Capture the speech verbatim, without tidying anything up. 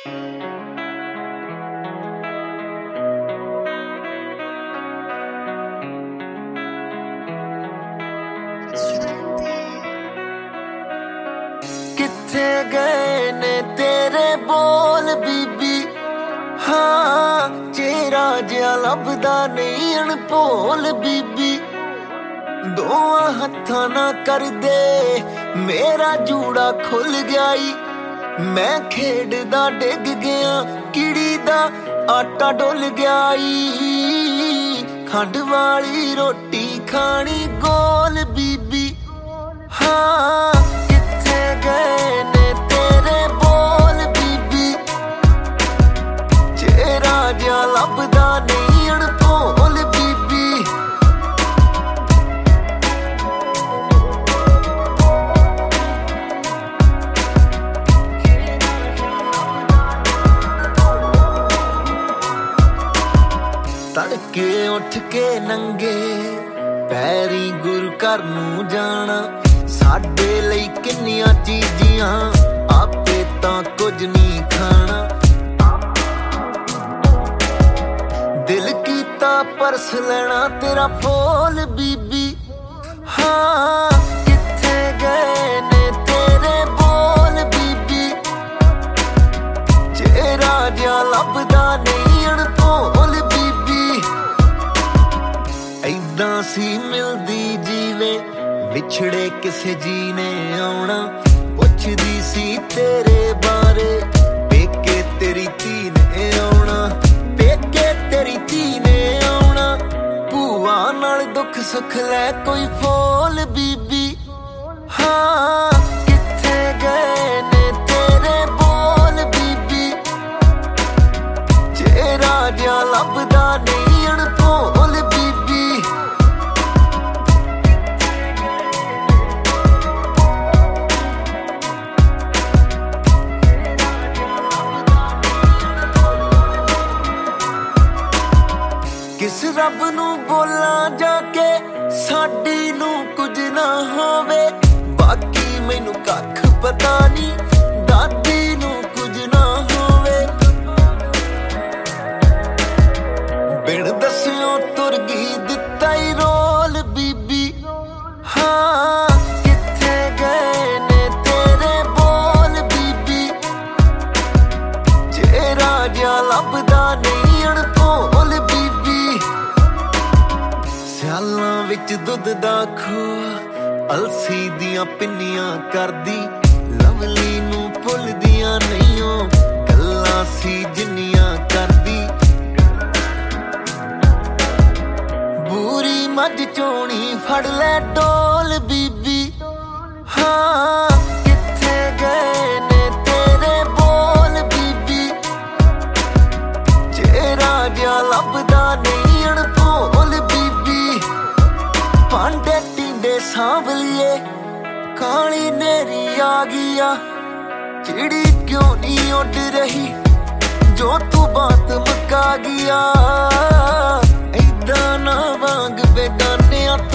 किथे गए ने तेरे बोल बीबी, हाँ चेहरा जिहा लभदा नहीं अणभोल बीबी। दोवां हत्थां ना कर दे मेरा जूड़ा खुल गयाई, मैं खेडदा डिग गया किड़ी दा आटा डुल गयाई। खंड वाली रोटी खानी गोल बीबी, हाँ किथे गए ने तेरे बोल बीबी। चेहरा जिहा लभदा नहीं अणभोल बीबी। तड़के उठ के नंगे पैरी गुरु घर नूं जाना, साडे लई किन्नियां चीजियां आपे तां कुछ नहीं खाना। दिल कीता परस लेना तेरा फूल बीबी, हाँ किथे गए ने तेरे बोल बीबी। चेहरा जिहा लभदा नहीं अणभोल बीबी। ऐदां सी मिलदी जीवे विछड़े किसे जी ने आउणा, पुछदी सी तेरे बारे पेके तेरी धी ने आउणा, पेके तेरी धी ने आउणा। भूआ नाल दुख सुख लै कोई फोल बीबी, हाँ किथे गए ने तेरे बोल बीबी। चेहरा जिहा लभदा नहीं अणभोल बीबी। किस रब नूं बोलां जाके साडी नूं कुछ ना होवे, बाकी मैनू कख पता नहीं दादी नूं कुछ ना होवे। बिन दस्सियों तुर गई दित्ता ही रोल बीबी, हाँ किथे गए ने तेरे बोल बीबी। चेहरा जिहा लभदा नहीं अणभोल बीबी। सियालां विच दुध दा खूह अलसी दियां पिन्नियां करदी, लवली नूं भुलदियां नहीं ओ गल्लां सी जिन्नियां करदी। बूरी मझ चोणी फड़ लै डोल बीबी, हाँ किथे गए ने तेरे बोल बीबी। चेहरा जिहा लभदा नहीं अणभोल बीबी। भांडे टींडे सांभ लिये काली नेरी आ गया, चिड़ी क्यों नहीं उड़ रही जो तू बात मुका गया। ऐदां ना वांग बेगाने